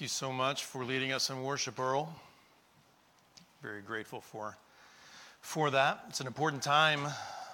Thank you so much for leading us in worship, Earl. Very grateful for that. It's an important time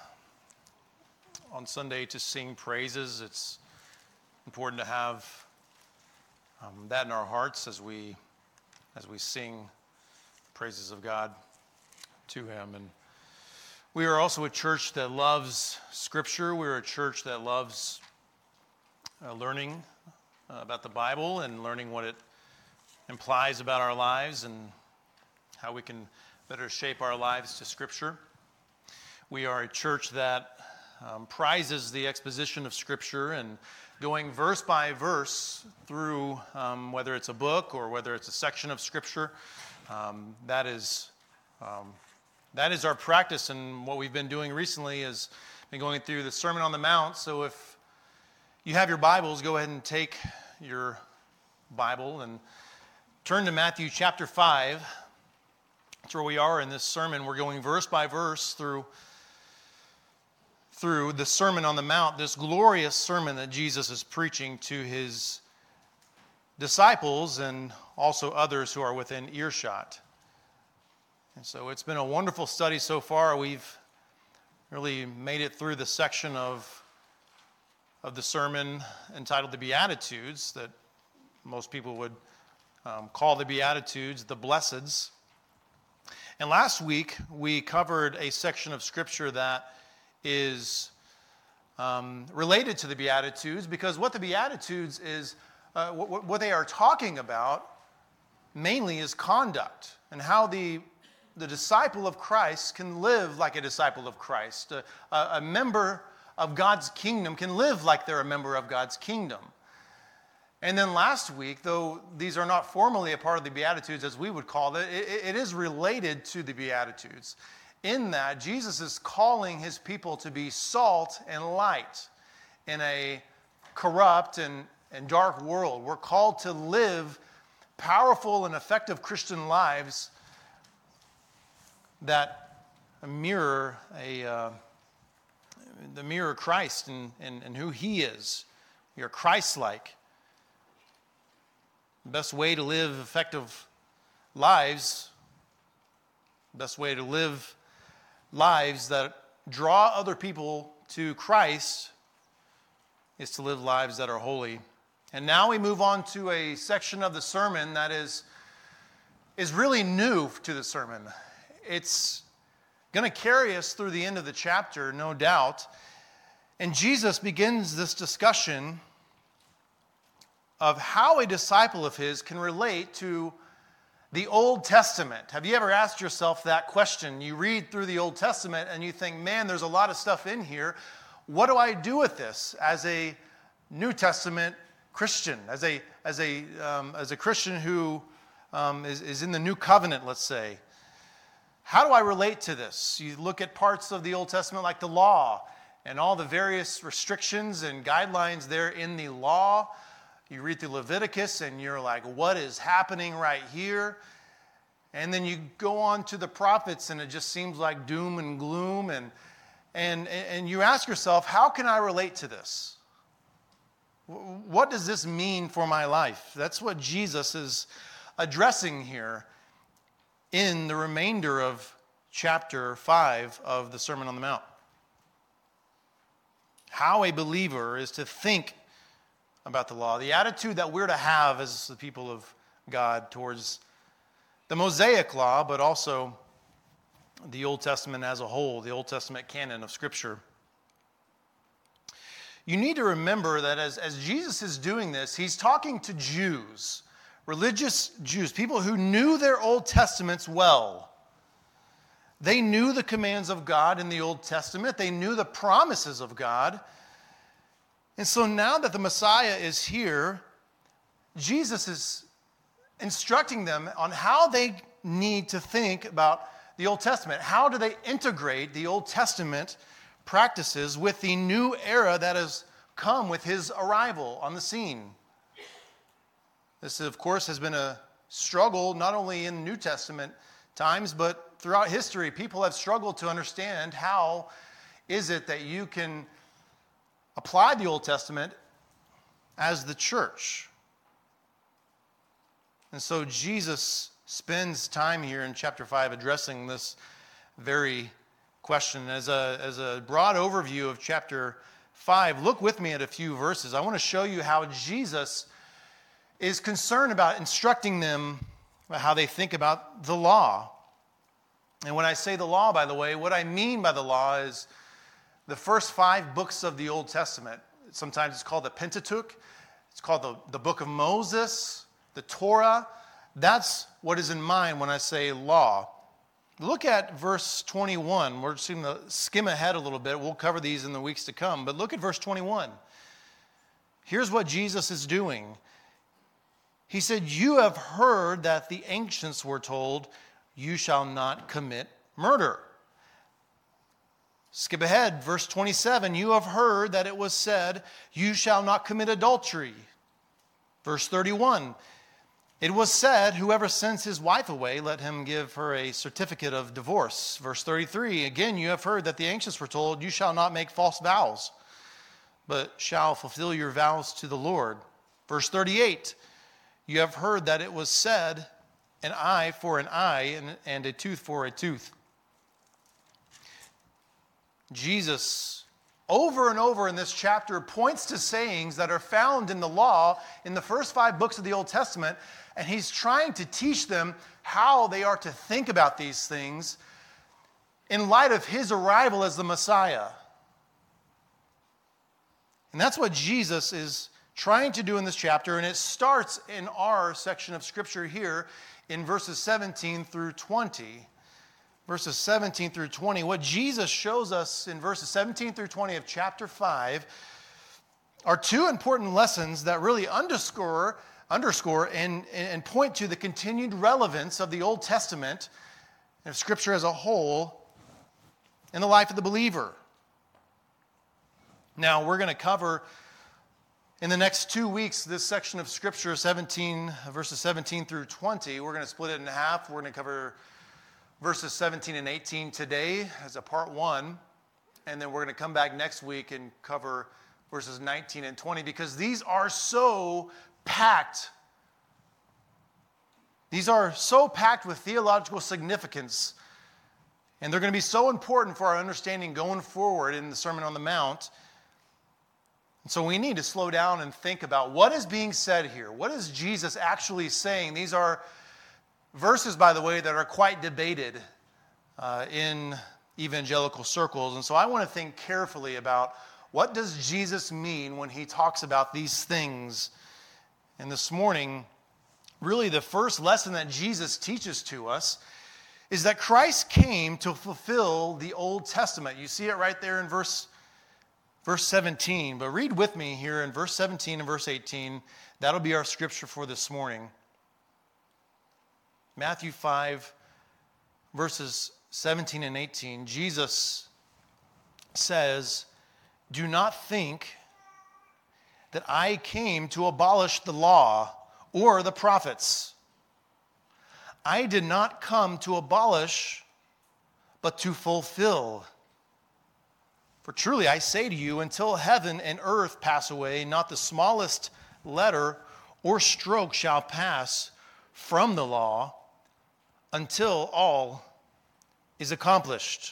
on Sunday to sing praises. It's important to have that in our hearts as we sing praises of God to Him. And we are also a church that loves Scripture. We're a church that loves learning about the Bible and learning what it implies about our lives and how we can better shape our lives to Scripture. We are a church that prizes the exposition of Scripture and going verse by verse through whether it's a book or whether it's a section of Scripture. That is our practice, and what we've been doing recently is been going through the Sermon on the Mount. So if you have your Bibles, go ahead and take your Bible and turn to Matthew chapter 5. That's where we are in this sermon. We're going verse by verse through the Sermon on the Mount, this glorious sermon that Jesus is preaching to His disciples and also others who are within earshot. And so it's been a wonderful study so far. We've really made it through the section of the sermon entitled the Beatitudes, that most people would call the Beatitudes the Blesseds. And last week we covered a section of Scripture that is related to the Beatitudes, because what the Beatitudes is, what they are talking about mainly is conduct and how the disciple of Christ can live like a disciple of Christ. A member of God's kingdom can live like they're a member of God's kingdom. And then last week, though these are not formally a part of the Beatitudes as we would call it, it is related to the Beatitudes in that Jesus is calling His people to be salt and light in a corrupt and dark world. We're called to live powerful and effective Christian lives that mirror Christ and who He is. We are Christ-like. The best way to live effective lives, best way to live lives that draw other people to Christ is to live lives that are holy. And now we move on to a section of the sermon that is really new to the sermon. It's going to carry us through the end of the chapter, no doubt. And Jesus begins this discussion of how a disciple of His can relate to the Old Testament. Have you ever asked yourself that question? You read through the Old Testament and you think, man, there's a lot of stuff in here. What do I do with this as a New Testament Christian, as a Christian who is in the New Covenant, let's say? How do I relate to this? You look at parts of the Old Testament like the law and all the various restrictions and guidelines there in the law. You read through Leviticus and you're like, what is happening right here? And then you go on to the prophets and it just seems like doom and gloom. And you ask yourself, how can I relate to this? What does this mean for my life? That's what Jesus is addressing here in the remainder of chapter 5 of the Sermon on the Mount. How a believer is to think about the law, the attitude that we're to have as the people of God towards the Mosaic law, but also the Old Testament as a whole, the Old Testament canon of Scripture. You need to remember that as Jesus is doing this, He's talking to Jews, religious Jews, people who knew their Old Testaments well. They knew the commands of God in the Old Testament. They knew the promises of God. And so now that the Messiah is here, Jesus is instructing them on how they need to think about the Old Testament. How do they integrate the Old Testament practices with the new era that has come with His arrival on the scene? This, of course, has been a struggle not only in New Testament times, but throughout history. People have struggled to understand how is it that you can apply the Old Testament as the church. And so Jesus spends time here in chapter 5 addressing this very question. As a broad overview of chapter 5, look with me at a few verses. I want to show you how Jesus is concerned about instructing them about how they think about the law. And when I say the law, by the way, what I mean by the law is the first 5 books of the Old Testament. Sometimes it's called the Pentateuch. It's called the book of Moses, the Torah. That's what is in mind when I say law. Look at verse 21. We're just going to skim ahead a little bit. We'll cover these in the weeks to come. But look at verse 21. Here's what Jesus is doing. He said, "You have heard that the ancients were told, 'You shall not commit murder.'" Skip ahead, verse 27. "You have heard that it was said, 'You shall not commit adultery.'" Verse 31. "It was said, 'Whoever sends his wife away, let him give her a certificate of divorce.'" Verse 33. "Again, you have heard that the ancients were told, 'You shall not make false vows, but shall fulfill your vows to the Lord.'" Verse 38. "You have heard that it was said, 'An eye for an eye, and a tooth for a tooth.'" Jesus, over and over in this chapter, points to sayings that are found in the law in the first 5 books of the Old Testament, and he's trying to teach them how they are to think about these things in light of his arrival as the Messiah. And that's what Jesus is trying to do in this chapter, and it starts in our section of Scripture here in verses 17 through 20. Verses 17 through 20. What Jesus shows us in verses 17 through 20 of chapter 5 are 2 important lessons that really underscore and point to the continued relevance of the Old Testament and of Scripture as a whole in the life of the believer. Now, we're going to cover in the next 2 weeks this section of Scripture, verses 17 through 20. We're going to split it in half. We're going to cover verses 17 and 18 today as a part 1, and then we're going to come back next week and cover verses 19 and 20 because these are so packed. These are so packed with theological significance, and they're going to be so important for our understanding going forward in the Sermon on the Mount. And so we need to slow down and think about what is being said here. What is Jesus actually saying? These are verses, by the way, that are quite debated in evangelical circles. And so I want to think carefully about what does Jesus mean when he talks about these things. And this morning, really the first lesson that Jesus teaches to us is that Christ came to fulfill the Old Testament. You see it right there in verse 17. But read with me here in verse 17 and verse 18. That'll be our scripture for this morning. Matthew 5, verses 17 and 18, Jesus says, "Do not think that I came to abolish the law or the prophets. I did not come to abolish, but to fulfill. For truly I say to you, until heaven and earth pass away, not the smallest letter or stroke shall pass from the law, until all is accomplished."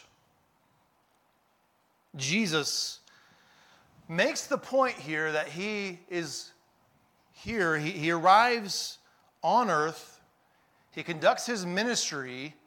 Jesus makes the point here that he is here. He arrives on earth. He conducts his ministry.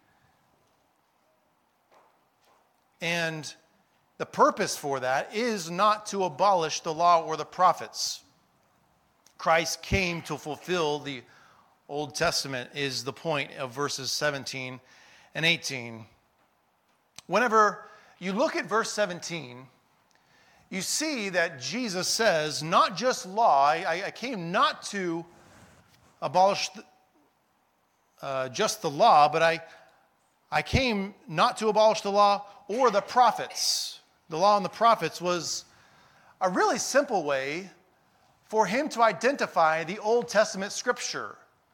And the purpose for that is not to abolish the law or the prophets. Christ came to fulfill the Old Testament is the point of verses 17 and 18. Whenever you look at verse 17, you see that Jesus says, not just law, I came not to abolish just the law, but I came not to abolish the law or the prophets. The law and the prophets was a really simple way for him to identify the Old Testament Scripture.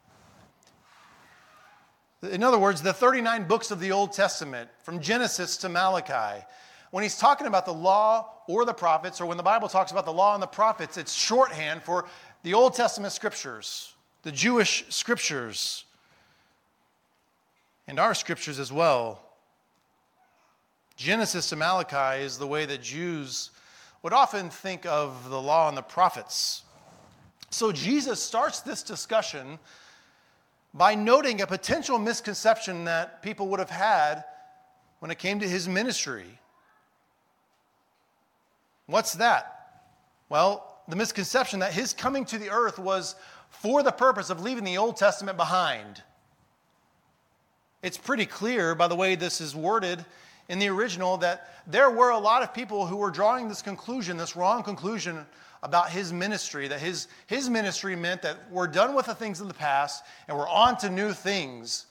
In other words, the 39 books of the Old Testament, from Genesis to Malachi. When he's talking about the law or the prophets, or when the Bible talks about the law and the prophets, it's shorthand for the Old Testament Scriptures. the Jewish scriptures and our scriptures as well. Genesis to Malachi is the way that Jews would often think of the law and the prophets. So Jesus starts this discussion by noting a potential misconception that people would have had when it came to his ministry. What's that? Well, the misconception that his coming to the earth was for the purpose of leaving the Old Testament behind. It's pretty clear by the way this is worded in the original that there were a lot of people who were drawing this conclusion, this wrong conclusion about his ministry, that his ministry meant that we're done with the things of the past and we're on to new things.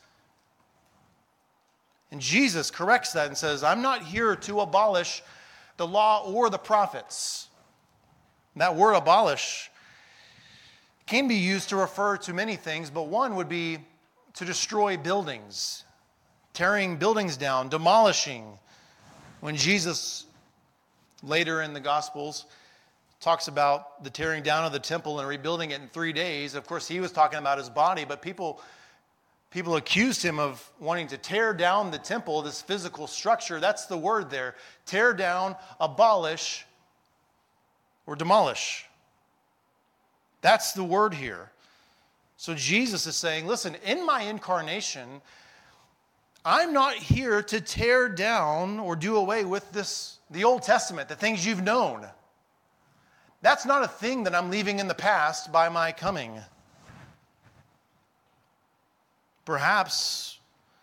And Jesus corrects that and says, I'm not here to abolish the law or the prophets. That word abolish can be used to refer to many things, but one would be to destroy buildings, tearing buildings down, demolishing. When Jesus, later in the Gospels, talks about the tearing down of the temple and rebuilding it in 3 days, of course, he was talking about his body, but people accused him of wanting to tear down the temple, this physical structure. That's the word there. Tear down, abolish, or demolish. That's the word here. So Jesus is saying, listen, in my incarnation, I'm not here to tear down or do away with the Old Testament, the things you've known. That's not a thing that I'm leaving in the past by my coming. Perhaps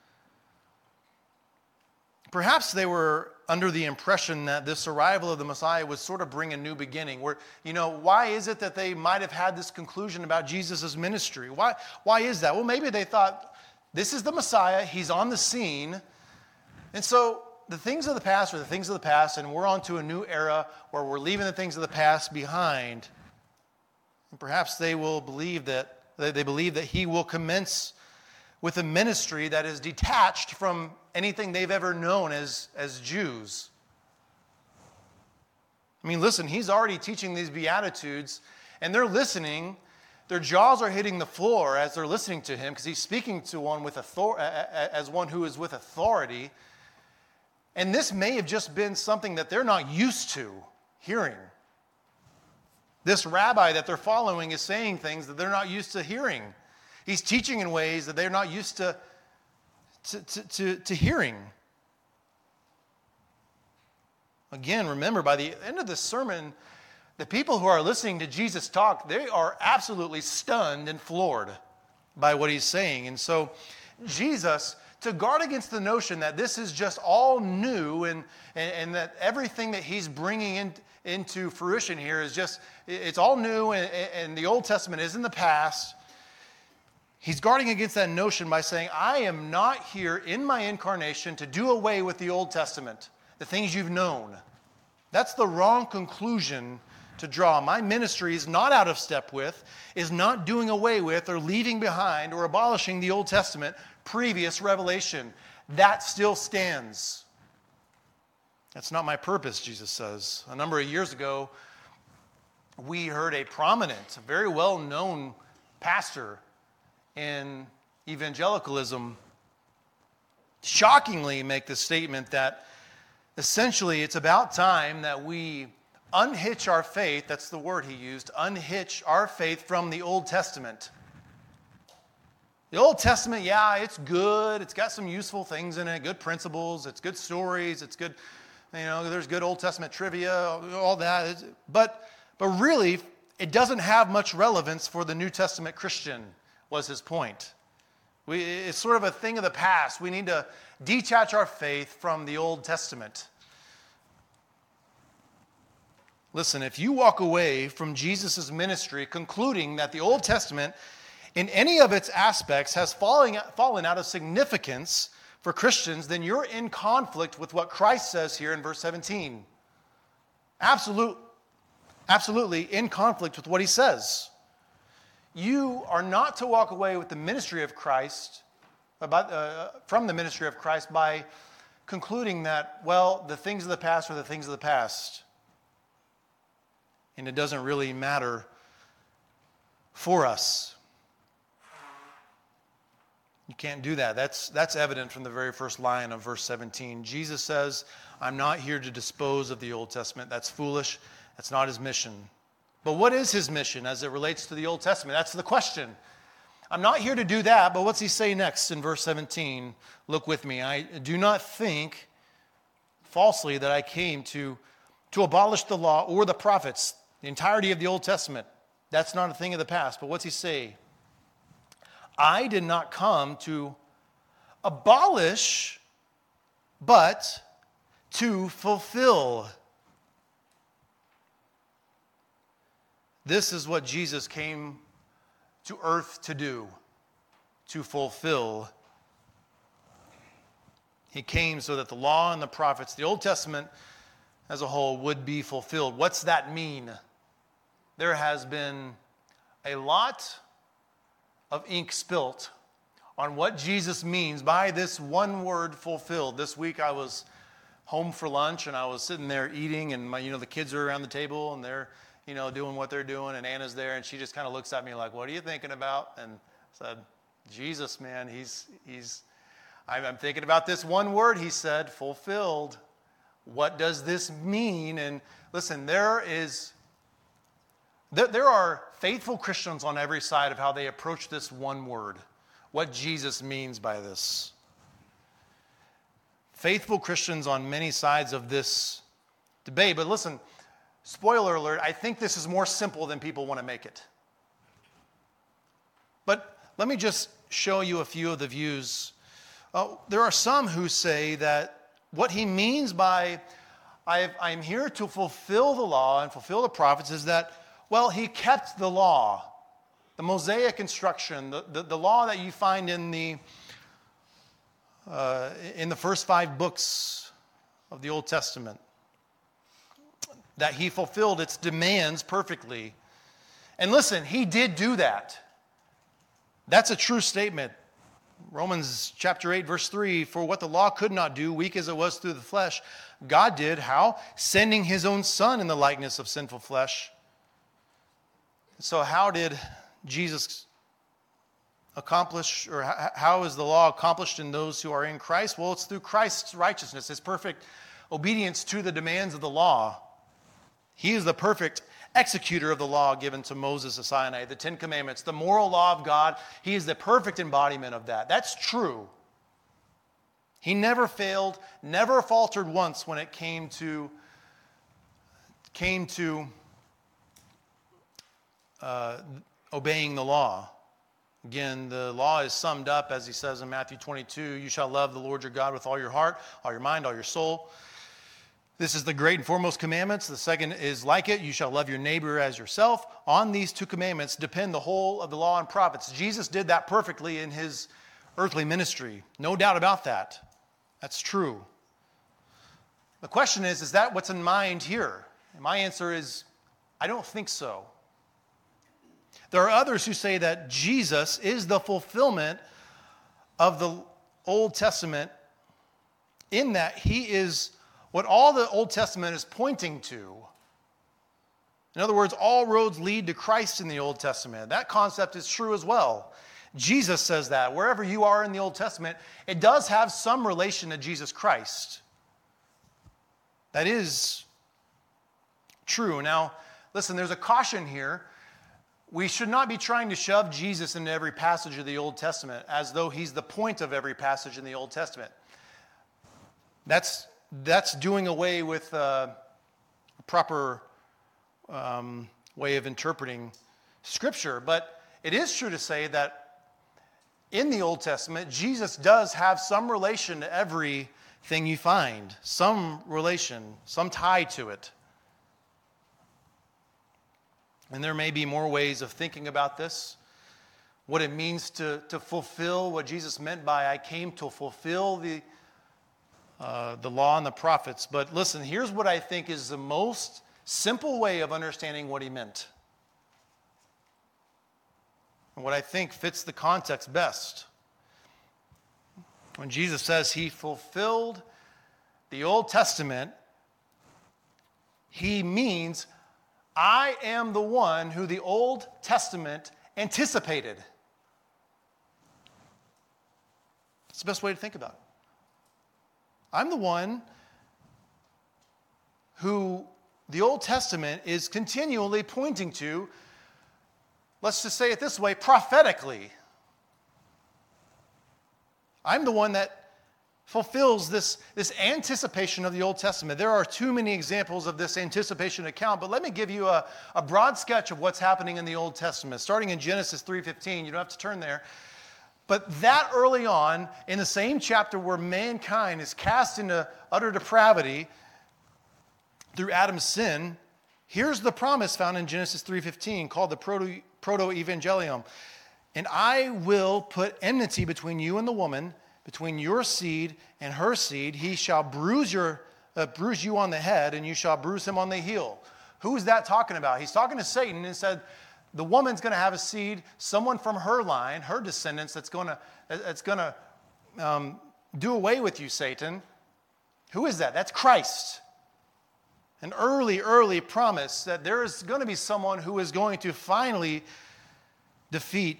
they were under the impression that this arrival of the Messiah would sort of bring a new beginning. Why is it that they might have had this conclusion about Jesus' ministry? Why is that? Well, maybe they thought, this is the Messiah, he's on the scene, and so the things of the past are the things of the past, and we're on to a new era where we're leaving the things of the past behind. And perhaps they will believe that he will commence with a ministry that is detached from anything they've ever known as Jews. I mean, listen, he's already teaching these Beatitudes, and they're listening. Their jaws are hitting the floor as they're listening to him because he's speaking to one as one who is with authority. And this may have just been something that they're not used to hearing. This rabbi that they're following is saying things that they're not used to hearing. He's teaching in ways that they're not used to hearing. Again, remember, by the end of this sermon, the people who are listening to Jesus talk, they are absolutely stunned and floored by what he's saying. And so Jesus, to guard against the notion that this is just all new and that everything that he's bringing into fruition here is just, it's all new and the Old Testament is in the past, he's guarding against that notion by saying, I am not here in my incarnation to do away with the Old Testament, the things you've known. That's the wrong conclusion to draw. My ministry is not out of step with, is not doing away with or leaving behind or abolishing the Old Testament previous revelation. That still stands. That's not my purpose, Jesus says. A number of years ago, we heard a prominent, very well-known pastor in evangelicalism shockingly make the statement that essentially it's about time that we unhitch our faith, that's the word he used, unhitch our faith from the Old Testament. The Old Testament, yeah, it's good. It's got some useful things in it, good principles, it's good stories, it's good, there's good Old Testament trivia, all that. But really, it doesn't have much relevance for the New Testament Christian, was his point. It's sort of a thing of the past. We need to detach our faith from the Old Testament. Listen, if you walk away from Jesus' ministry concluding that the Old Testament in any of its aspects has fallen out of significance for Christians, then you're in conflict with what Christ says here in verse 17. Absolutely in conflict with what he says. You are not to walk away with the ministry of Christ, from the ministry of Christ by concluding that, well, the things of the past are the things of the past. And it doesn't really matter for us. You can't do that. That's evident from the very first line of verse 17. Jesus says, I'm not here to dispose of the Old Testament. That's foolish. That's not his mission. But what is his mission as it relates to the Old Testament? That's the question. I'm not here to do that, but what's he say next in verse 17? Look with me. I do not think falsely that I came to abolish the law or the prophets, the entirety of the Old Testament. That's not a thing of the past. But what's he say? I did not come to abolish, but to fulfill. This is what Jesus came to earth to do, to fulfill. He came so that the law and the prophets, the Old Testament as a whole, would be fulfilled. What's that mean? There has been a lot of ink spilt on what Jesus means by this one word, fulfilled. This week I was home for lunch and I was sitting there eating, and the kids are around the table and they're doing what they're doing, and Anna's there, and she just kind of looks at me like, what are you thinking about? And I said, Jesus, man, I'm thinking about this one word, he said, fulfilled. What does this mean? And listen, there are faithful Christians on every side of how they approach this one word, what Jesus means by this. Faithful Christians on many sides of this debate. But listen, spoiler alert, I think this is more simple than people want to make it. But let me just show you a few of the views. There are some who say that what he means by I'm here to fulfill the law and fulfill the prophets is that, well, he kept the law, the Mosaic instruction, the law that you find in the first 5 books of the Old Testament, that he fulfilled its demands perfectly. And listen, he did do that. That's a true statement. Romans chapter 8, verse 3, for what the law could not do, weak as it was through the flesh, God did. How? Sending his own Son in the likeness of sinful flesh. So how did Jesus accomplish, or how is the law accomplished in those who are in Christ? Well, it's through Christ's righteousness, his perfect obedience to the demands of the law. He is the perfect executor of the law given to Moses at Sinai, the 10 Commandments, the moral law of God. He is the perfect embodiment of that. That's true. He never failed, never faltered once when it came to obeying the law. Again, the law is summed up, as he says in Matthew 22, you shall love the Lord your God with all your heart, all your mind, all your soul. This is the great and foremost commandments. The second is like it. You shall love your neighbor as yourself. On these 2 commandments depend the whole of the law and prophets. Jesus did that perfectly in his earthly ministry. No doubt about that. That's true. The question is that what's in mind here? And my answer is, I don't think so. There are others who say that Jesus is the fulfillment of the Old Testament, in that he is what all the Old Testament is pointing to. In other words, all roads lead to Christ in the Old Testament. That concept is true as well. Jesus says that. Wherever you are in the Old Testament, it does have some relation to Jesus Christ. That is true. Now, listen, there's a caution here. We should not be trying to shove Jesus into every passage of the Old Testament as though he's the point of every passage in the Old Testament. That's doing away with a proper way of interpreting Scripture. But it is true to say that in the Old Testament, Jesus does have some relation to everything you find. Some relation, some tie to it. And there may be more ways of thinking about this. What it means to fulfill what Jesus meant by I came to fulfill the law and the prophets. But listen, here's what I think is the most simple way of understanding what he meant. And what I think fits the context best. When Jesus says he fulfilled the Old Testament, he means I am the one who the Old Testament anticipated. It's the best way to think about it. I'm the one who the Old Testament is continually pointing to, let's just say it this way, prophetically. I'm the one that fulfills this anticipation of the Old Testament. There are too many examples of this anticipation account, but let me give you a broad sketch of what's happening in the Old Testament. Starting in Genesis 3:15, you don't have to turn there. But that early on, in the same chapter where mankind is cast into utter depravity through Adam's sin, here's the promise found in Genesis 3:15 called the Proto-Evangelium. And I will put enmity between you and the woman, between your seed and her seed. He shall bruise you on the head, and you shall bruise him on the heel. Who's that talking about? He's talking to Satan and said, the woman's going to have a seed, someone from her line, her descendants, that's going to do away with you, Satan. Who is that? That's Christ. An early promise that there is going to be someone who is going to finally defeat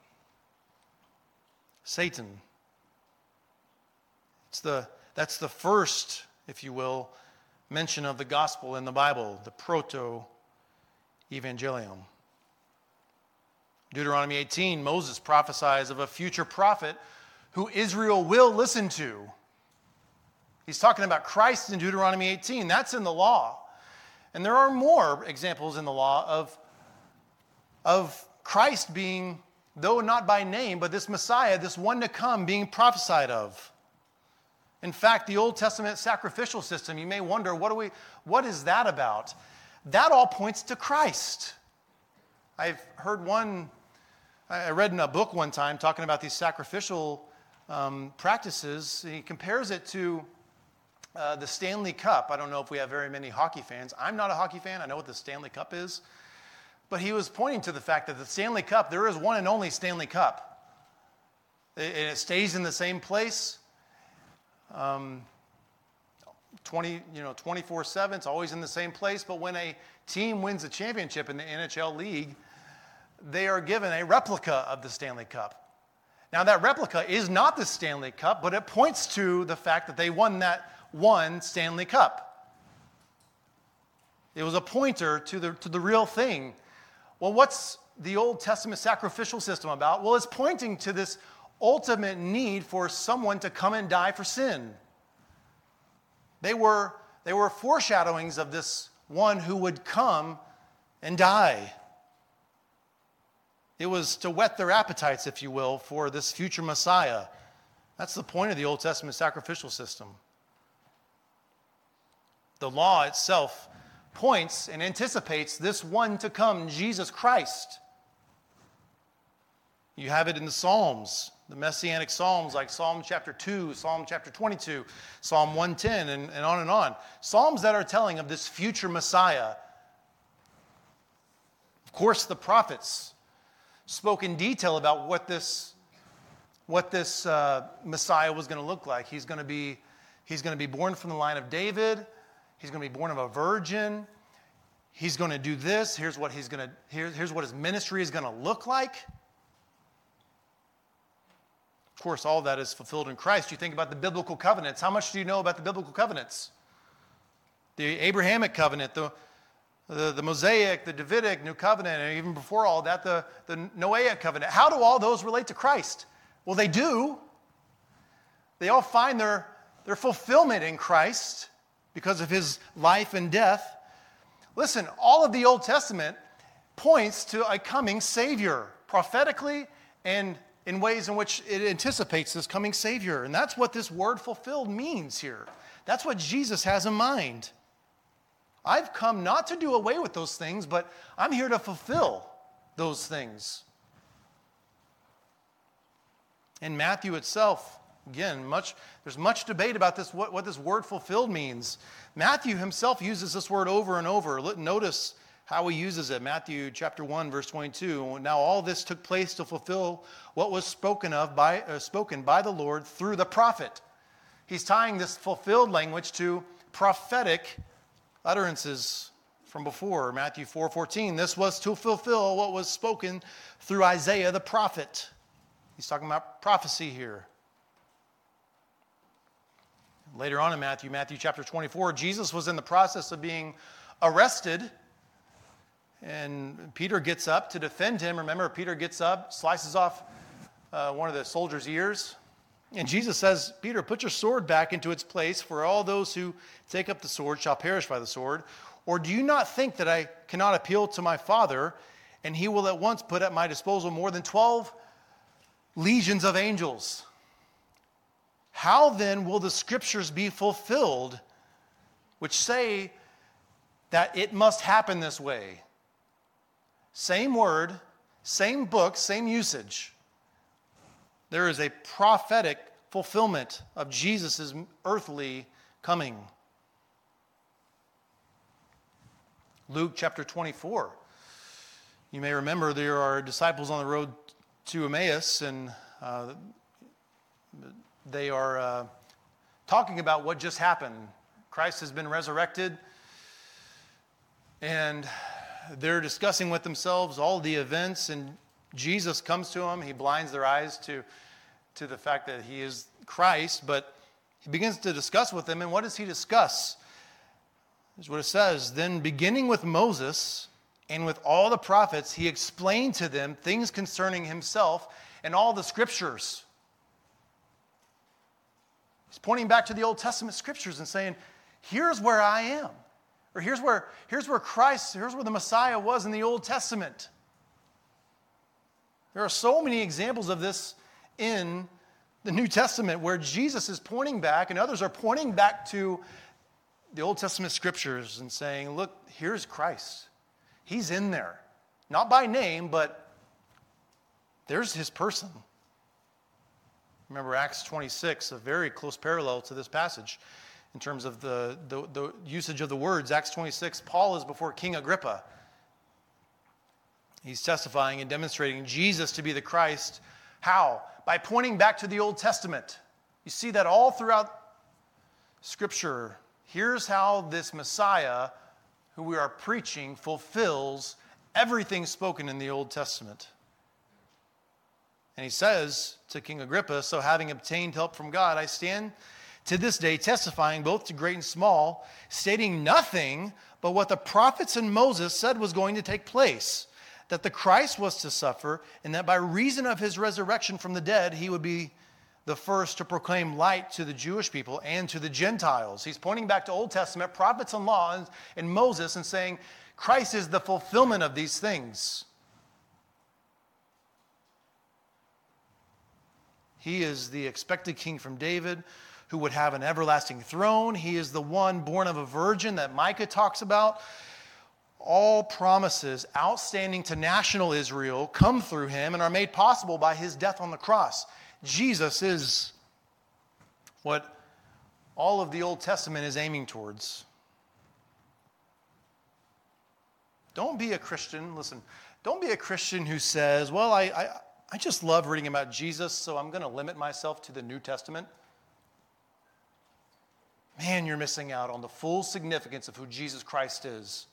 Satan. That's the first, if you will, mention of the gospel in the Bible, the Proto-Evangelium. Deuteronomy 18, Moses prophesies of a future prophet who Israel will listen to. He's talking about Christ in Deuteronomy 18. That's in the law. And there are more examples in the law of Christ being, though not by name, but this Messiah, this one to come, being prophesied of. In fact, the Old Testament sacrificial system, you may wonder, what is that about? That all points to Christ. I read in a book one time talking about these sacrificial practices. He compares it to the Stanley Cup. I don't know if we have very many hockey fans. I'm not a hockey fan. I know what the Stanley Cup is. But he was pointing to the fact that the Stanley Cup, there is one and only Stanley Cup. And it stays in the same place 24/7. It's always in the same place. But when a team wins a championship in the NHL league, they are given a replica of the Stanley Cup. Now, that replica is not the Stanley Cup, but it points to the fact that they won that one Stanley Cup. It was a pointer to the real thing. Well, what's the Old Testament sacrificial system about? Well, it's pointing to this ultimate need for someone to come and die for sin. They were foreshadowings of this one who would come and die. It was to whet their appetites, if you will, for this future Messiah. That's the point of the Old Testament sacrificial system. The law itself points and anticipates this one to come, Jesus Christ. You have it in the Psalms, the Messianic Psalms like Psalm chapter 2, Psalm chapter 22, Psalm 110, and on and on. Psalms that are telling of this future Messiah. Of course, the prophets spoke in detail about what this Messiah was going to look like. He's going to be born from the line of David. He's going to be born of a virgin. He's going to do this. Here's what his ministry is going to look like. Of course, all that is fulfilled in Christ. You think about the biblical covenants. How much do you know about the biblical covenants? The Abrahamic covenant, the Mosaic, the Davidic, New Covenant, and even before all that, the Noahic covenant. How do all those relate to Christ? Well, they do. They all find their fulfillment in Christ because of his life and death. Listen, all of the Old Testament points to a coming Savior, prophetically and in ways in which it anticipates this coming Savior. And that's what this word fulfilled means here. That's what Jesus has in mind. I've come not to do away with those things, but I'm here to fulfill those things. In Matthew itself, again, there's much debate about this, what this word fulfilled means. Matthew himself uses this word over and over. Notice how he uses it. Matthew chapter 1, verse 22. Now all this took place to fulfill what was spoken by the Lord through the prophet. He's tying this fulfilled language to prophetic utterances from before. Matthew 4:14. This was to fulfill what was spoken through Isaiah the prophet. He's talking about prophecy here. Later on in Matthew chapter 24, Jesus was in the process of being arrested, and Peter gets up to defend him. Remember, Peter gets up, slices off one of the soldiers' ears, and Jesus says, Peter, put your sword back into its place, for all those who take up the sword shall perish by the sword. Or do you not think that I cannot appeal to my Father, and he will at once put at my disposal more than 12 legions of angels? How then will the scriptures be fulfilled, which say that it must happen this way? Same word, same book, same usage. There is a prophetic fulfillment of Jesus' earthly coming. Luke chapter 24. You may remember there are disciples on the road to Emmaus, and they are talking about what just happened. Christ has been resurrected, and they're discussing with themselves all the events, and Jesus comes to them. He blinds their eyes to the fact that he is Christ, but he begins to discuss with them, and what does he discuss? Here's what it says. Then beginning with Moses and with all the prophets, he explained to them things concerning himself and all the scriptures. He's pointing back to the Old Testament scriptures and saying, here's where I am. Or here's where Christ, here's where the Messiah was in the Old Testament. There are so many examples of this in the New Testament where Jesus is pointing back and others are pointing back to the Old Testament scriptures and saying, look, here's Christ. He's in there. Not by name, but there's his person. Remember Acts 26, a very close parallel to this passage in terms of the usage of the words. Acts 26, Paul is before King Agrippa. He's testifying and demonstrating Jesus to be the Christ. How? By pointing back to the Old Testament. You see that all throughout Scripture. Here's how this Messiah, who we are preaching, fulfills everything spoken in the Old Testament. And he says to King Agrippa, so having obtained help from God, I stand to this day testifying both to great and small, stating nothing but what the prophets and Moses said was going to take place, that the Christ was to suffer, and that by reason of his resurrection from the dead, he would be the first to proclaim light to the Jewish people and to the Gentiles. He's pointing back to Old Testament prophets and law and Moses and saying, Christ is the fulfillment of these things. He is the expected king from David who would have an everlasting throne. He is the one born of a virgin that Micah talks about. All promises outstanding to national Israel come through him and are made possible by his death on the cross. Jesus is what all of the Old Testament is aiming towards. Don't be a Christian, listen, don't be a Christian who says, well, I just love reading about Jesus, so I'm going to limit myself to the New Testament. Man, you're missing out on the full significance of who Jesus Christ is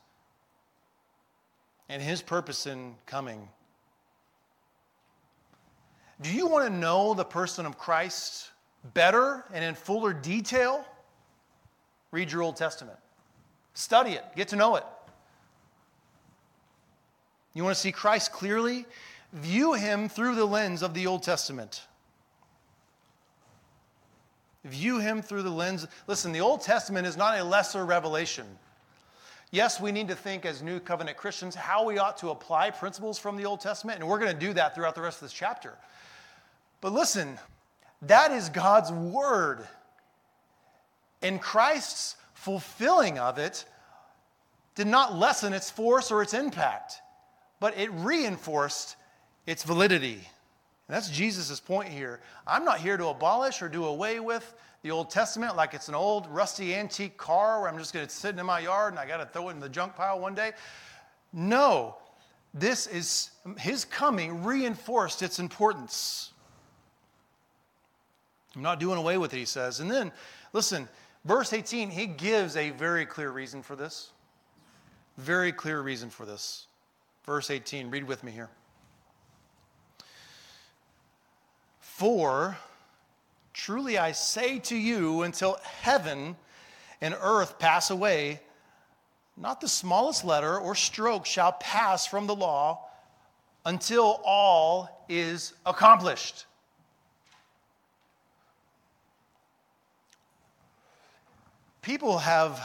and his purpose in coming. Do you want to know the person of Christ better and in fuller detail? Read your Old Testament. Study it. Get to know it. You want to see Christ clearly? View him through the lens of the Old Testament. View him through the lens. Listen, the Old Testament is not a lesser revelation. Yes, we need to think as New Covenant Christians how we ought to apply principles from the Old Testament, and we're going to do that throughout the rest of this chapter. But listen, that is God's word. And Christ's fulfilling of it did not lessen its force or its impact, but it reinforced its validity. And that's Jesus' point here. I'm not here to abolish or do away with the Old Testament like it's an old rusty antique car where I'm just going to sit in my yard and I got to throw it in the junk pile one day. No, this is his coming reinforced its importance. I'm not doing away with it, he says. And then, listen, verse 18, he gives a very clear reason for this. Very clear reason for this. Verse 18, read with me here. For Truly I say to you, until heaven and earth pass away, not the smallest letter or stroke shall pass from the law until all is accomplished. People have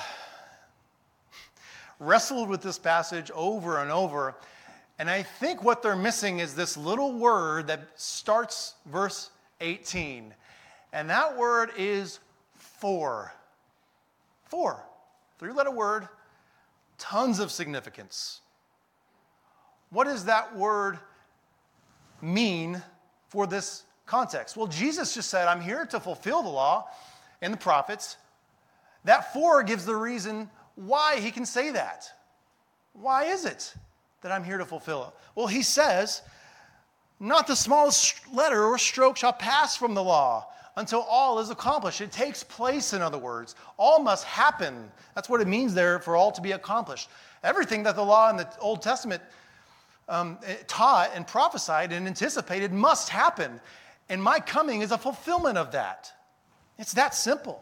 wrestled with this passage over and over, and I think what they're missing is this little word that starts verse 18. And that word is for. For. Three-letter word, tons of significance. What does that word mean for this context? Well, Jesus just said, I'm here to fulfill the law and the prophets. That for gives the reason why he can say that. Why is it that I'm here to fulfill it? Well, he says, not the smallest letter or stroke shall pass from the law until all is accomplished. It takes place, in other words. All must happen. That's what it means there, for all to be accomplished. Everything that the law in the Old Testament taught and prophesied and anticipated must happen. And my coming is a fulfillment of that. It's that simple.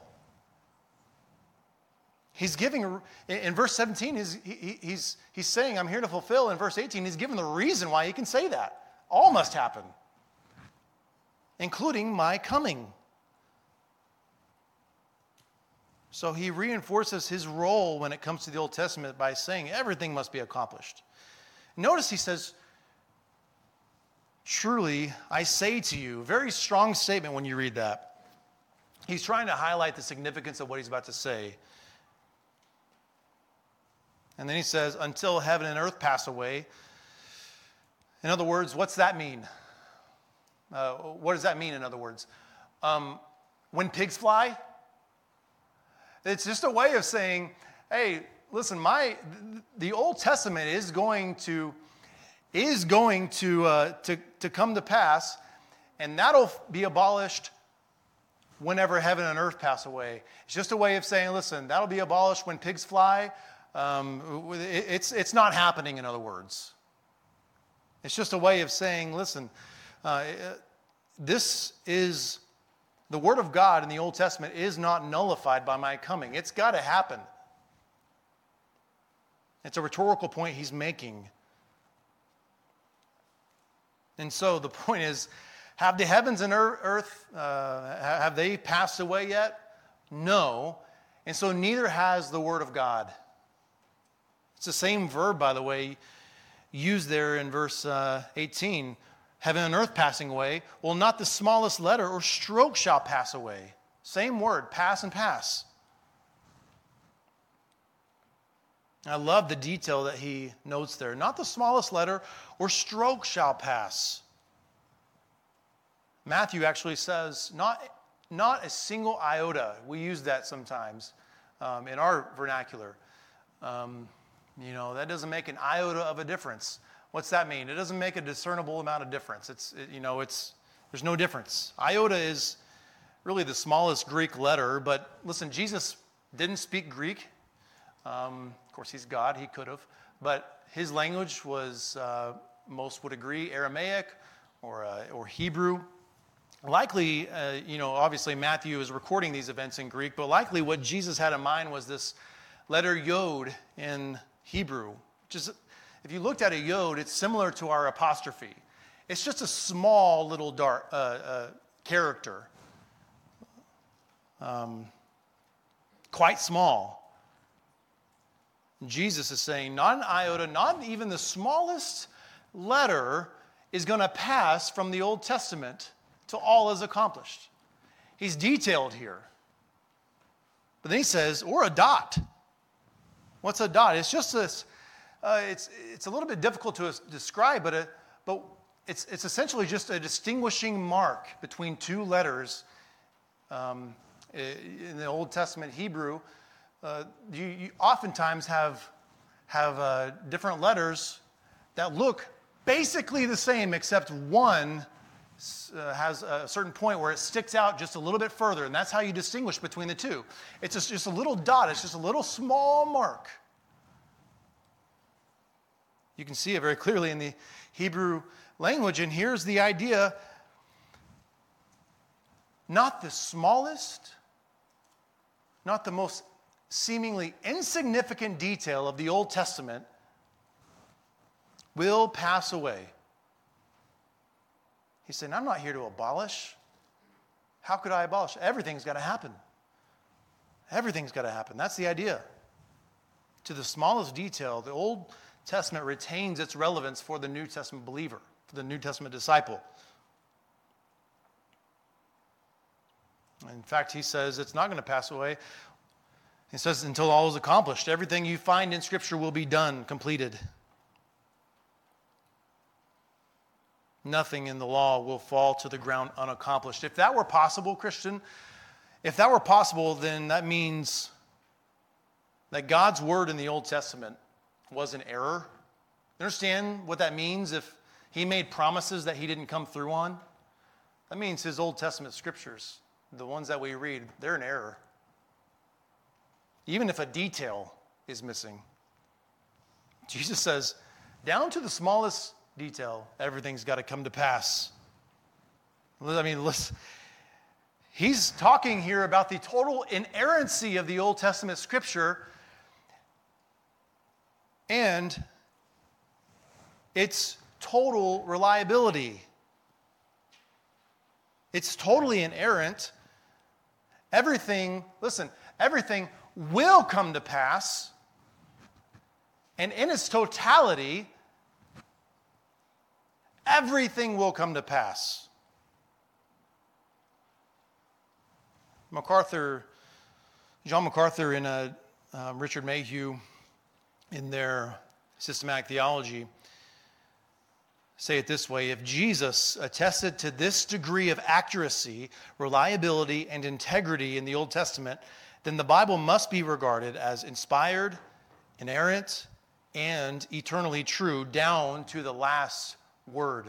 He's giving, in verse 17, he's saying, I'm here to fulfill. In verse 18, he's given the reason why he can say that. All must happen, including my coming. So he reinforces his role when it comes to the Old Testament by saying everything must be accomplished. Notice he says, truly, I say to you, very strong statement when you read that. He's trying to highlight the significance of what he's about to say. And then he says, until heaven and earth pass away. In other words, what's that mean? What does that mean, in other words? When pigs fly? It's just a way of saying, hey, listen, the Old Testament is going to come to pass, and that'll be abolished whenever heaven and earth pass away. It's just a way of saying, listen, that'll be abolished when pigs fly. It's not happening, in other words. It's just a way of saying, listen, this is the Word of God in the Old Testament is not nullified by my coming. It's got to happen. It's a rhetorical point he's making. And so the point is, have the heavens and earth, have they passed away yet? No. And so neither has the Word of God. It's the same verb, by the way, used there in verse 18. Heaven and earth passing away. Well, not the smallest letter or stroke shall pass away. Same word, pass and pass. I love the detail that he notes there. Not the smallest letter or stroke shall pass. Matthew actually says, not a single iota. We use that sometimes in our vernacular. That doesn't make an iota of a difference. What's that mean? It doesn't make a discernible amount of difference. There's no difference. Iota is really the smallest Greek letter, but listen, Jesus didn't speak Greek. Of course, he's God, he could have, but his language was, most would agree, Aramaic or Hebrew. Likely, obviously Matthew is recording these events in Greek, but likely what Jesus had in mind was this letter Yod in Hebrew, which is, if you looked at a Yod, it's similar to our apostrophe. It's just a small little character, quite small. Jesus is saying, not an iota, not even the smallest letter is going to pass from the Old Testament till all is accomplished. He's detailed here. But then he says, or a dot. What's a dot? It's just this, it's a little bit difficult to describe, but it's essentially just a distinguishing mark between two letters. In the Old Testament Hebrew, you oftentimes have different letters that look basically the same, except one has a certain point where it sticks out just a little bit further, and that's how you distinguish between the two. It's just a little dot. It's just a little small mark. You can see it very clearly in the Hebrew language, and here's the idea. not the smallest, not the most seemingly insignificant detail of the Old Testament will pass away. He's saying, I'm not here to abolish. How could I abolish? Everything's got to happen. Everything's got to happen. That's the idea. To the smallest detail, the Old Testament retains its relevance for the New Testament believer, for the New Testament disciple. In fact, he says it's not going to pass away. He says until all is accomplished. Everything you find in Scripture will be done, completed. Nothing in the law will fall to the ground unaccomplished. If that were possible, Christian, if that were possible, then that means that God's word in the Old Testament was an error. You understand what that means if he made promises that he didn't come through on? That means his Old Testament scriptures, the ones that we read, they're an error. Even if a detail is missing. Jesus says, down to the smallest detail, everything's got to come to pass. I mean, listen, he's talking here about the total inerrancy of the Old Testament scripture and its total reliability. It's totally inerrant. Everything will come to pass, and in its totality, everything will come to pass. John MacArthur and Richard Mayhew, in their systematic theology, say it this way: if Jesus attested to this degree of accuracy, reliability, and integrity in the Old Testament, then the Bible must be regarded as inspired, inerrant, and eternally true down to the last word.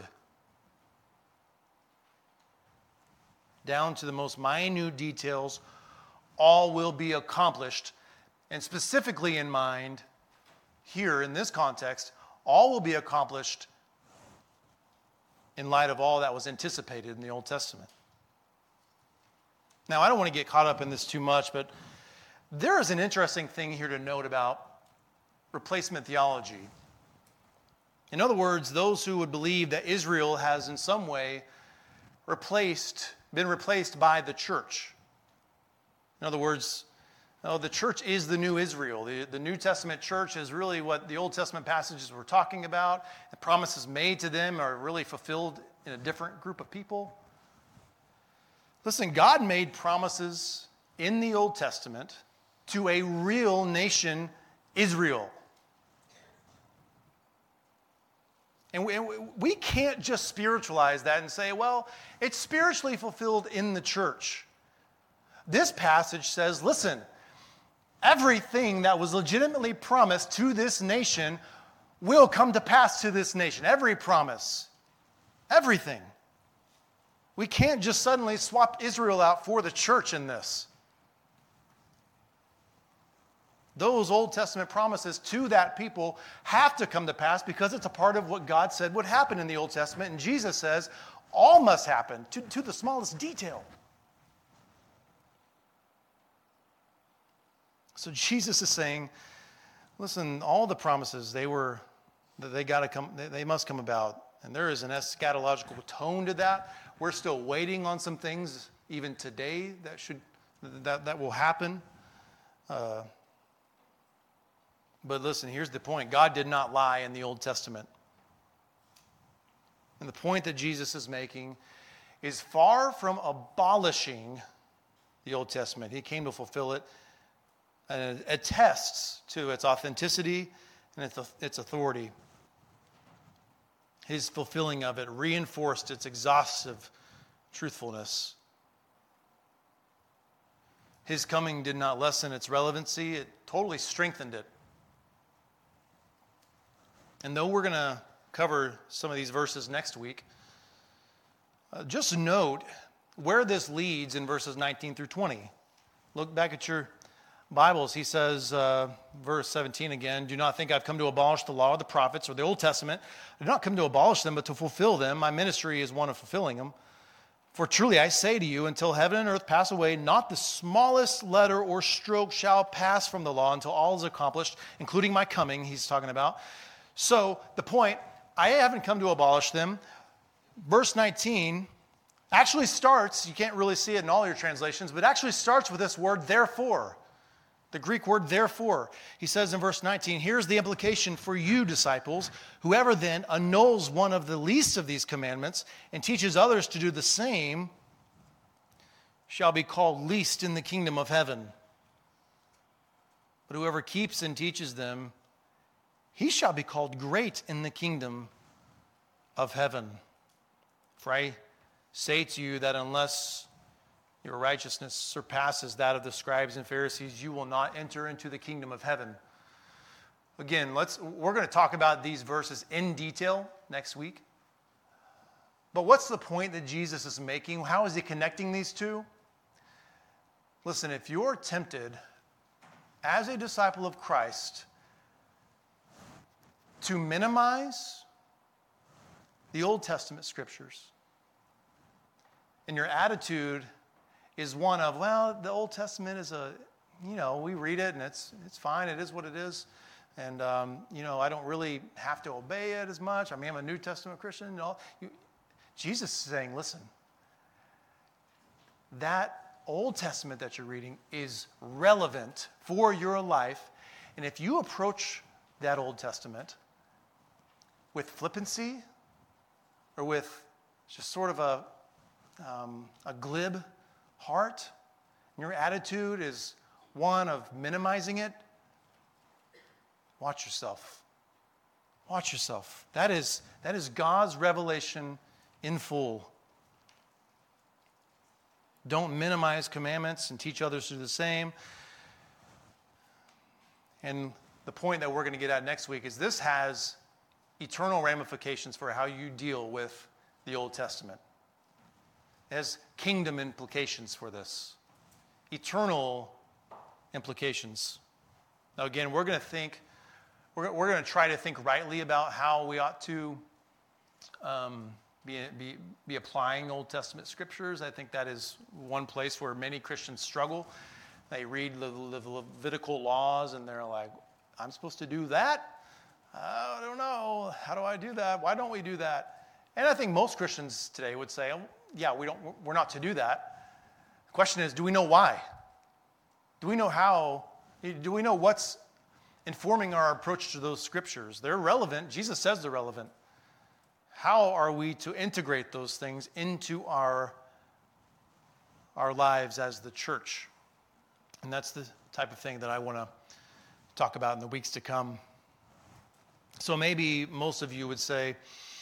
Down to the most minute details, all will be accomplished. And specifically in mind, here in this context, all will be accomplished in light of all that was anticipated in the Old Testament. Now, I don't want to get caught up in this too much, but there is an interesting thing here to note about replacement theology. In other words, those who would believe that Israel has in some way been replaced by the church. In other words, the church is the new Israel. The New Testament church is really what the Old Testament passages were talking about. The promises made to them are really fulfilled in a different group of people. Listen, God made promises in the Old Testament to a real nation, Israel. And we can't just spiritualize that and say, well, it's spiritually fulfilled in the church. This passage says, listen, everything that was legitimately promised to this nation will come to pass to this nation. Every promise. Everything. We can't just suddenly swap Israel out for the church in this. Those Old Testament promises to that people have to come to pass because it's a part of what God said would happen in the Old Testament. And Jesus says all must happen to the smallest detail. So Jesus is saying, listen, all the promises they must come about. And there is an eschatological tone to that. We're still waiting on some things even today that will happen. But listen, here's the point. God did not lie in the Old Testament. And the point that Jesus is making is far from abolishing the Old Testament. He came to fulfill it, and it attests to its authenticity and its authority. His fulfilling of it reinforced its exhaustive truthfulness. His coming did not lessen its relevancy. It totally strengthened it. And though we're going to cover some of these verses next week, just note where this leads in verses 19 through 20. Look back at your Bibles. He says, verse 17 again, do not think I've come to abolish the law or the prophets or the Old Testament. I did not come to abolish them, but to fulfill them. My ministry is one of fulfilling them. For truly I say to you, until heaven and earth pass away, not the smallest letter or stroke shall pass from the law until all is accomplished, including my coming," he's talking about. So the point, I haven't come to abolish them. Verse 19 actually starts, you can't really see it in all your translations, but actually starts with this word, therefore. The Greek word, therefore. He says in verse 19, "Here's the implication for you, disciples. Whoever then annuls one of the least of these commandments and teaches others to do the same shall be called least in the kingdom of heaven. But whoever keeps and teaches them, he shall be called great in the kingdom of heaven. For I say to you that unless your righteousness surpasses that of the scribes and Pharisees, you will not enter into the kingdom of heaven." Again, we're going to talk about these verses in detail next week. But what's the point that Jesus is making? How is he connecting these two? Listen, if you're tempted as a disciple of Christ to minimize the Old Testament scriptures, and your attitude is one of, well, the Old Testament is we read it and it's fine, it is what it is. And, I don't really have to obey it as much. I mean, I'm a New Testament Christian. Jesus is saying, listen, that Old Testament that you're reading is relevant for your life. And if you approach that Old Testament with flippancy or with just sort of a glib heart, and your attitude is one of minimizing it, watch yourself. Watch yourself. That is God's revelation in full. Don't minimize commandments and teach others to do the same. And the point that we're going to get at next week is this has eternal ramifications for how you deal with the Old Testament. It has kingdom implications for this. Eternal implications. Now again, we're going to try to think rightly about how we ought to be applying Old Testament scriptures. I think that is one place where many Christians struggle. They read the Levitical laws and they're like, I'm supposed to do that? I don't know. How do I do that? Why don't we do that? And I think most Christians today would say, yeah, we're not to do that. The question is, do we know why? Do we know how? Do we know what's informing our approach to those scriptures? They're relevant. Jesus says they're relevant. How are we to integrate those things into our lives as the church? And that's the type of thing that I want to talk about in the weeks to come. So maybe most of you would say,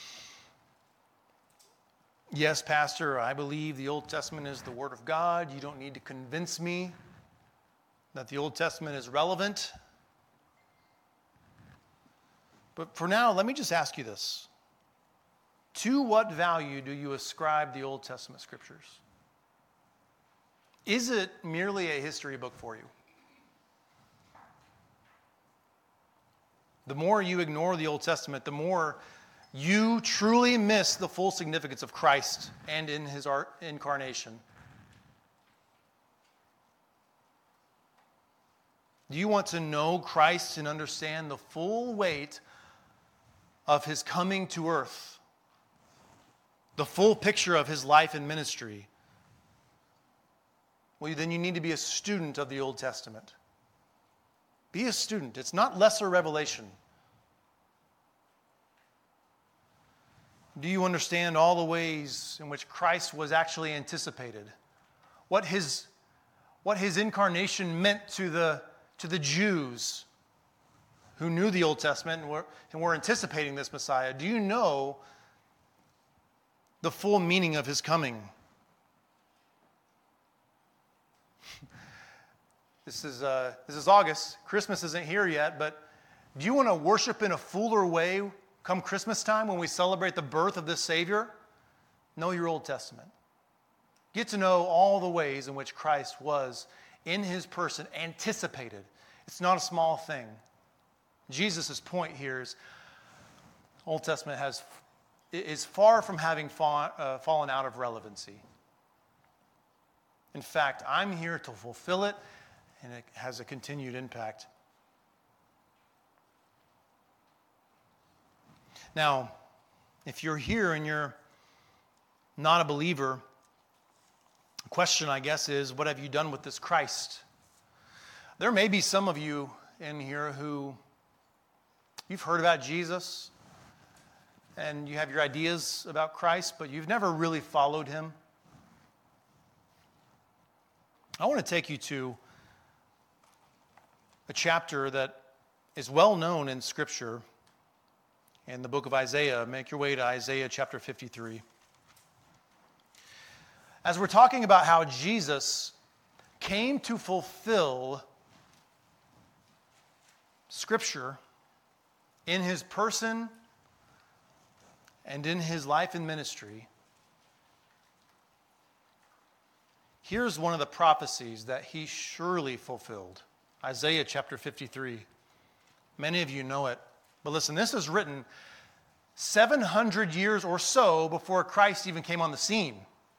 yes, Pastor, I believe the Old Testament is the Word of God. You don't need to convince me that the Old Testament is relevant. But for now, let me just ask you this. To what value do you ascribe the Old Testament scriptures? Is it merely a history book for you? The more you ignore the Old Testament, the more you truly miss the full significance of Christ and in his incarnation. Do you want to know Christ and understand the full weight of his coming to earth? The full picture of his life and ministry? Well, then you need to be a student of the Old Testament. Be a student. It's not lesser revelation. Do you understand all the ways in which Christ was actually anticipated? What his incarnation meant to the Jews who knew the Old Testament and were anticipating this Messiah? Do you know the full meaning of his coming? This is August. Christmas isn't here yet, but do you want to worship in a fuller way come Christmas time when we celebrate the birth of this Savior? Know your Old Testament. Get to know all the ways in which Christ was in his person anticipated. It's not a small thing. Jesus' point here is Old Testament is far from having fallen out of relevancy. In fact, I'm here to fulfill it, and it has a continued impact. Now, if you're here and you're not a believer, the question, I guess, is, what have you done with this Christ? There may be some of you in here who you've heard about Jesus and you have your ideas about Christ, but you've never really followed him. I want to take you to a chapter that is well known in Scripture in the book of Isaiah. Make your way to Isaiah chapter 53. As we're talking about how Jesus came to fulfill Scripture in his person and in his life and ministry, here's one of the prophecies that he surely fulfilled. Isaiah chapter 53. Many of you know it. But listen, this is written 700 years or so before Christ even came on the scene.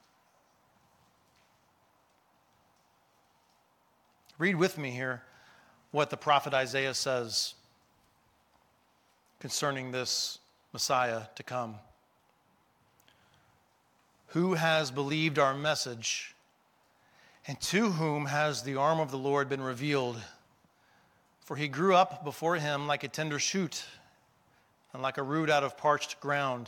Read with me here what the prophet Isaiah says concerning this Messiah to come. Who has believed our message, and to whom has the arm of the Lord been revealed? For he grew up before him like a tender shoot, and like a root out of parched ground.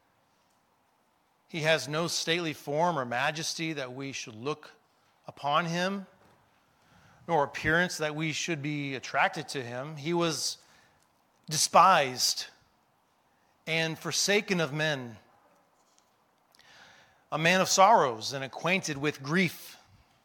He has no stately form or majesty that we should look upon him, nor appearance that we should be attracted to him. He was despised and forsaken of men, a man of sorrows and acquainted with grief.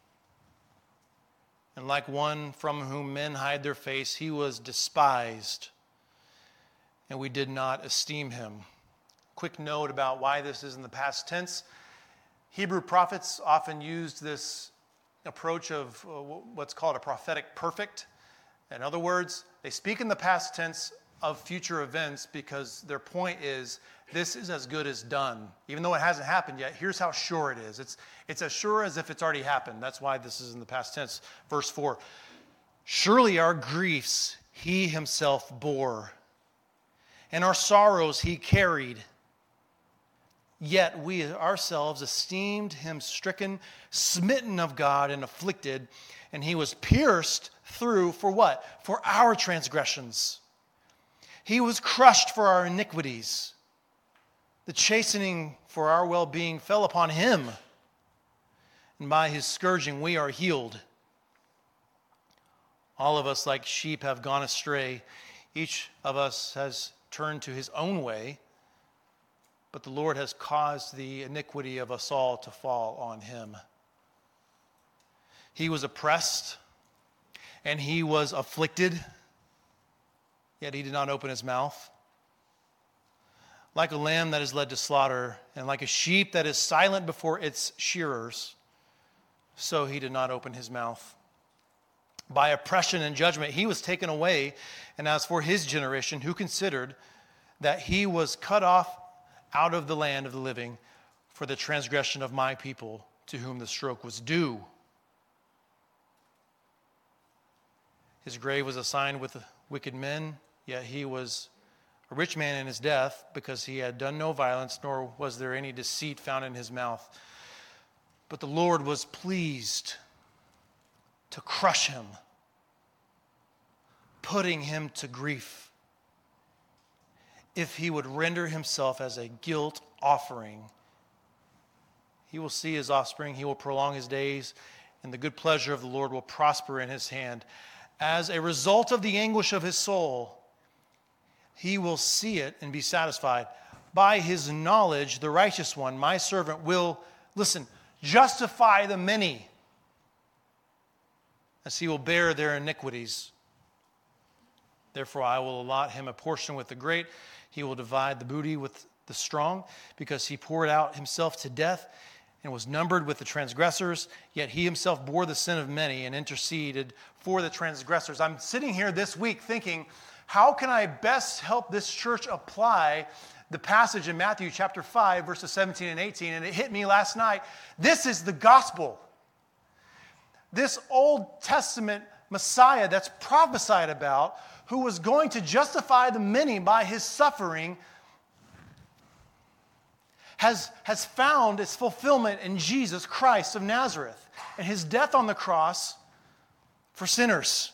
And like one from whom men hide their face, he was despised, and we did not esteem him. Quick note about why this is in the past tense. Hebrew prophets often used this approach of what's called a prophetic perfect. In other words, they speak in the past tense of future events because their point is, this is as good as done. Even though it hasn't happened yet, here's how sure it is. It's as sure as if it's already happened. That's why this is in the past tense. Verse 4, surely our griefs he himself bore, and our sorrows he carried. Yet we ourselves esteemed him stricken, smitten of God, and afflicted, and he was pierced through for what? For our transgressions. He was crushed for our iniquities. The chastening for our well-being fell upon him, and by his scourging we are healed. All of us like sheep have gone astray. Each of us has turned to his own way, but the Lord has caused the iniquity of us all to fall on him. He was oppressed and he was afflicted, yet he did not open his mouth. Like a lamb that is led to slaughter, and like a sheep that is silent before its shearers, so he did not open his mouth. By oppression and judgment he was taken away, and as for his generation, who considered that he was cut off out of the land of the living for the transgression of my people, to whom the stroke was due. His grave was assigned with wicked men, yet he was a rich man in his death, because he had done no violence, nor was there any deceit found in his mouth. But the Lord was pleased to crush him, putting him to grief. If he would render himself as a guilt offering, he will see his offspring, he will prolong his days, and the good pleasure of the Lord will prosper in his hand. As a result of the anguish of his soul, he will see it and be satisfied. By his knowledge, the righteous one, my servant, will, listen, justify the many, as he will bear their iniquities. Therefore, I will allot him a portion with the great. He will divide the booty with the strong, because he poured out himself to death and was numbered with the transgressors. Yet he himself bore the sin of many and interceded for the transgressors. I'm sitting here this week thinking, how can I best help this church apply the passage in Matthew chapter 5, verses 17 and 18? And it hit me last night. This is the gospel. this Old Testament Messiah that's prophesied about, who was going to justify the many by his suffering, has found its fulfillment in Jesus Christ of Nazareth and his death on the cross for sinners.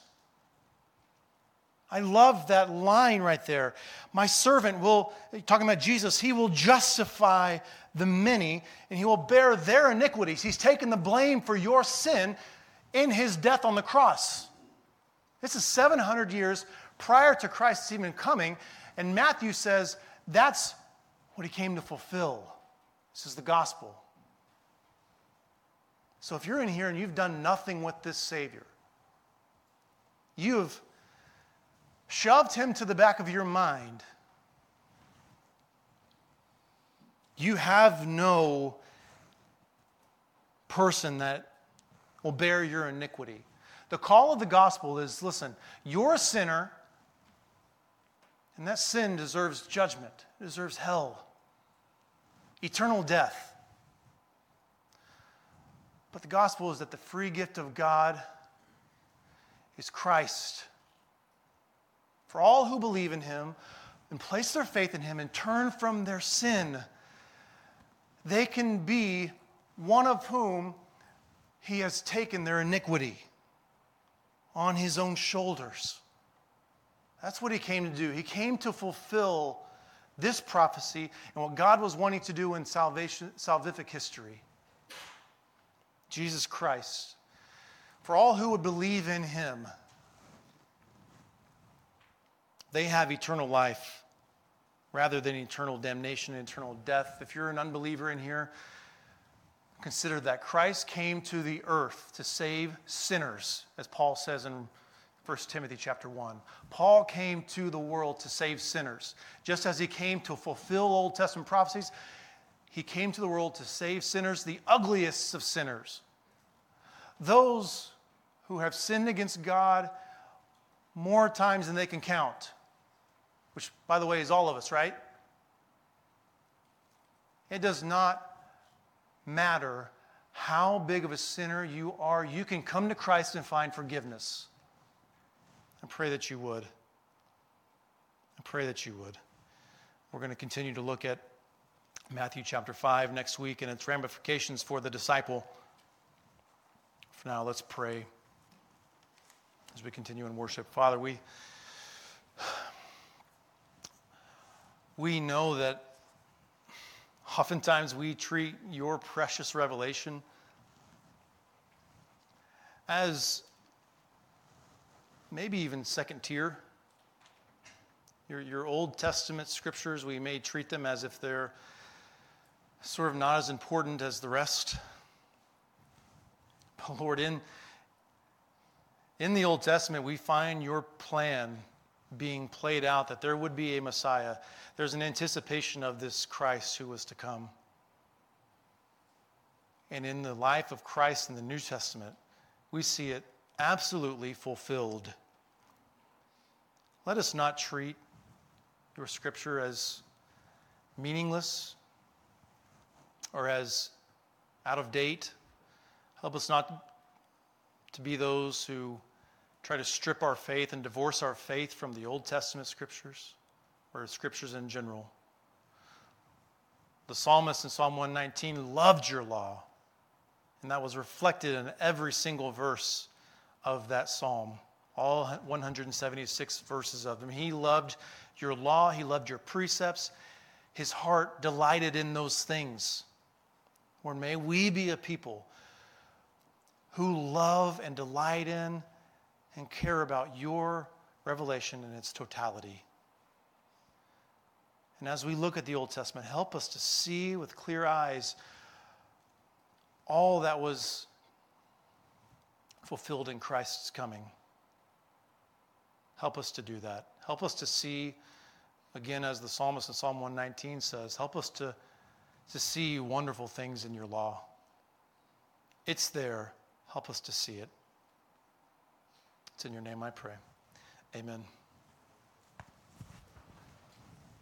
I love that line right there. My servant will, talking about Jesus, he will justify the many and he will bear their iniquities. He's taken the blame for your sin in his death on the cross. This is 700 years prior to Christ's even coming, and Matthew says that's what he came to fulfill. This is the gospel. So if you're in here and you've done nothing with this Savior, you've shoved him to the back of your mind, you have no person that will bear your iniquity. The call of the gospel is, listen, you're a sinner, and that sin deserves judgment. It deserves hell, eternal death. But the gospel is that the free gift of God is Christ. For all who believe in him and place their faith in him and turn from their sin, they can be one of whom he has taken their iniquity on his own shoulders. That's what he came to do. He came to fulfill this prophecy and what God was wanting to do in salvific history. Jesus Christ. For all who would believe in him, they have eternal life rather than eternal damnation and eternal death. If you're an unbeliever in here, consider that Christ came to the earth to save sinners, as Paul says in 1 Timothy chapter 1. Paul came to the world to save sinners. Just as he came to fulfill Old Testament prophecies, he came to the world to save sinners, the ugliest of sinners. Those who have sinned against God more times than they can count. Which, by the way, is all of us, right? It does not matter how big of a sinner you are. You can come to Christ and find forgiveness. I pray that you would. I pray that you would. We're going to continue to look at Matthew chapter 5 next week and its ramifications for the disciple. For now, let's pray as we continue in worship. Father, we know that oftentimes we treat your precious revelation as maybe even second tier. Your Old Testament scriptures, we may treat them as if they're sort of not as important as the rest. But Lord, in the Old Testament, we find your plan being played out, that there would be a Messiah. There's an anticipation of this Christ who was to come. And in the life of Christ in the New Testament, we see it absolutely fulfilled. Let us not treat your scripture as meaningless or as out of date. Help us not to be those who try to strip our faith and divorce our faith from the Old Testament scriptures or scriptures in general. The psalmist in Psalm 119 loved your law, and that was reflected in every single verse of that psalm, all 176 verses of them. He loved your law, he loved your precepts. His heart delighted in those things. Lord, may we be a people who love and delight in and care about your revelation in its totality. And as we look at the Old Testament, help us to see with clear eyes all that was fulfilled in Christ's coming. Help us to do that. Help us to see, again, as the psalmist in Psalm 119 says, help us to see wonderful things in your law. It's there. Help us to see it. It's in your name I pray. Amen.